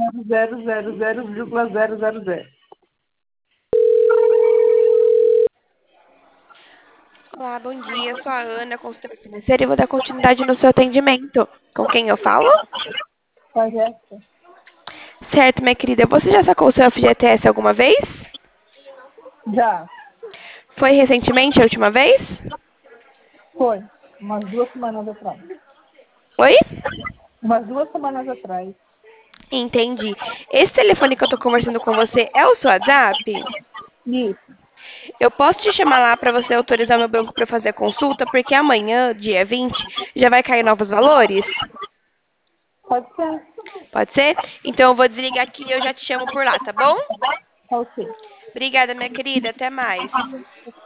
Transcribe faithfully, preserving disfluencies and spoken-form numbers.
zero zero zero vírgula zero zero zero. Olá, bom dia. Sou a Ana, consultora financeira, e vou dar continuidade no seu atendimento. Com quem eu falo? Com a Jéssica? Certo, minha querida. Você já sacou o seu F G T S alguma vez? Já. Foi recentemente a última vez? Foi. Umas duas semanas atrás. Oi? Umas duas semanas atrás. Entendi. Esse telefone que eu tô conversando com você é o seu WhatsApp? Isso. Eu posso te chamar lá para você autorizar meu banco para fazer a consulta, porque amanhã, dia vinte, já vai cair novos valores? Pode ser. Pode ser? Então eu vou desligar aqui e eu já te chamo por lá, tá bom? Tá ok. Obrigada, minha querida. Até mais.